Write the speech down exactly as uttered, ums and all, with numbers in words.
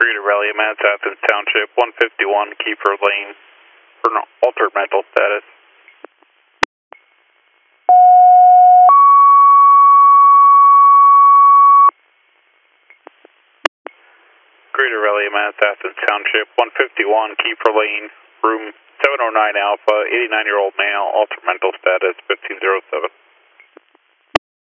Greater Rally, Mats, Athens Township, one fifty-one, Kiefer Lane, for an altered mental status. Greater Rally, Mats, Athens Township, one fifty-one, Kiefer Lane, room seven oh nine Alpha, eighty-nine-year-old male, altered mental status, fifteen oh seven.